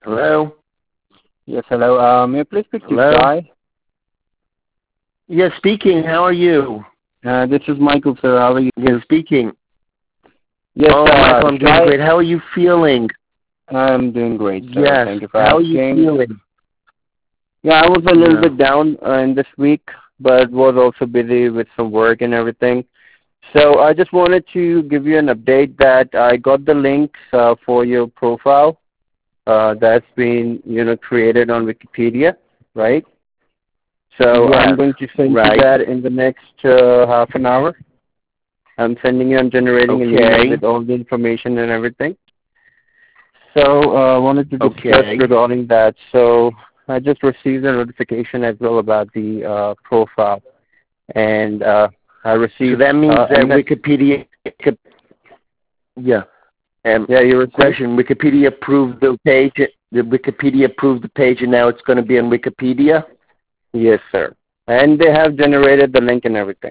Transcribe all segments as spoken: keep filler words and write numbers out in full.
Hello? Yes, hello. Uh, may I please speak to Hello? Shai? Yes, speaking. How are you? Uh, this is Michael, sir. How are you? Yes, speaking. Yes, Oh, uh, Michael, I'm doing Shai, great. How are you feeling? I'm doing great, sir. Yes. Thank you for How are you asking. feeling? Yeah, I was a little Yeah. bit down uh, in this week, but was also busy with some work and everything. So I just wanted to give you an update that I got the links uh, for your profile uh, that's been, you know, created on Wikipedia, right? So I'm Yes. going to send you Right. that in the next uh, half an hour. I'm sending you, I'm generating an email Okay. with all the information and everything. So I uh, wanted to discuss Okay. regarding that. So I just received a notification as well about the uh, profile, and uh, I So received that means uh, that M S. Wikipedia, yeah. Um, Yeah, you were saying? question, Wikipedia approved the page, the Wikipedia approved the page and now it's going to be on Wikipedia? Yes, sir. And they have generated the link and everything.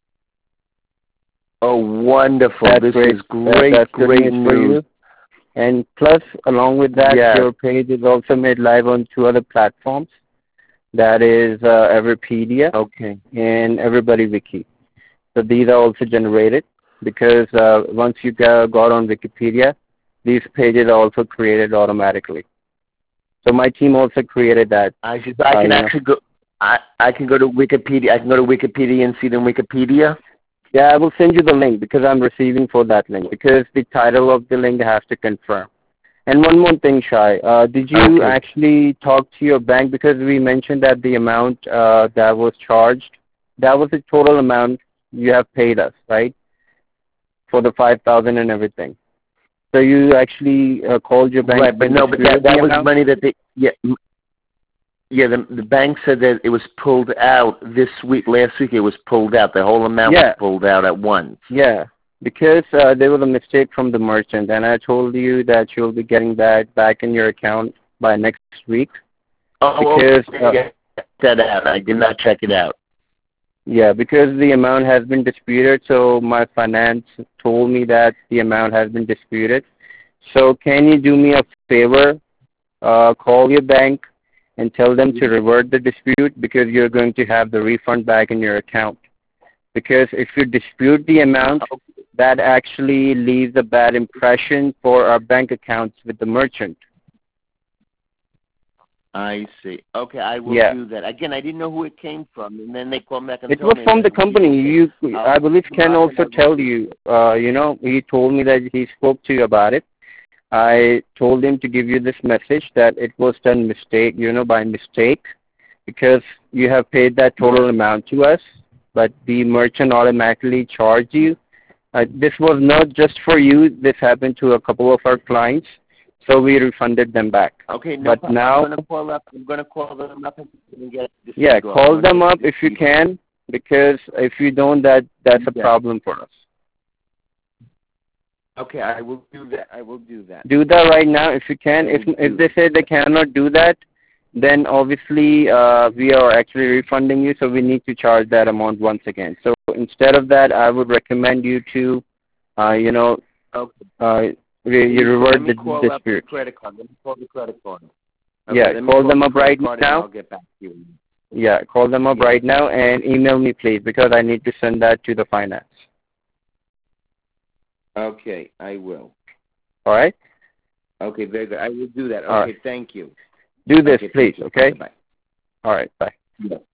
Oh, wonderful. That's This great. is That, great, that's good great news for news. you. And plus, along with that, Yes. your page is also made live on two other platforms. That is uh, Everpedia Okay. and Everybody Wiki. So these are also generated because uh, once you go, got on Wikipedia, these pages are also created automatically. So my team also created that. I should, I Uh, can you know. actually go. I I can go to Wikipedia. I can go to Wikipedia and see it in Wikipedia. Yeah, I will send you the link because I'm receiving for that link because the title of the link has to confirm. And one more thing, Shai, uh, did you Okay. actually talk to your bank because we mentioned that the amount uh, that was charged, that was the total amount you have paid us, right, for the five thousand and everything. So you actually uh, called your bank Right, but and no, but that disputed that the was amount? money that they yeah m- yeah the the bank said that it was pulled out this week. Last week it was pulled out. The whole amount was Yeah, pulled out at once. yeah, because uh, there was a mistake from the merchant, and I told you that you'll be getting that back in your account by next week Oh, because, okay. uh, Yeah, check that out. I did not check it out. yeah, because the amount has been disputed, so my finance told me that the amount has been disputed. So can you do me a favor? Uh, call your bank and tell them to revert the dispute because you're going to have the refund back in your account. Because if you dispute the amount, that actually leaves a bad impression for our bank accounts with the merchant. I see. Okay, I will Yeah. do that. Again, I didn't know who it came from, and then they called back and It told was me, and from I the said, well, company. okay, You, I'll I believe come Ken up and also I will tell do. you, uh, you know, he told me that he spoke to you about it. I told him to give you this message that it was done mistake, you know, by mistake, because you have paid that total Yeah. amount to us, but the merchant automatically charged you. Uh, this was not just for you. This happened to a couple of our clients, so we refunded them back. Okay, no But problem. now, I'm gonna call up. I'm gonna call them up and get this. yeah, Off. I call want to them get up this if you can, because if you don't, that that's a yeah. problem for us. Okay, I will do that. I will do that. Do that right now if you can. I If will if do they say they cannot do that, then obviously uh, we are actually refunding you, so we need to charge that amount once again. So instead of that, I would recommend you to, uh, you know, Okay. uh, re- you So let revert me the call up the dispute. credit card. Let me call the credit card. Okay, Yeah, let me call call them the up credit right card and now. I'll get back to you. Yeah, call them up Yes. right now and email me, please, because I need to send that to the finance. Okay, I will. All right? Okay, very good. I will do that. All Okay, right. thank you. Do this, Okay, please, thank you. okay? Bye-bye. All right, bye. Yeah.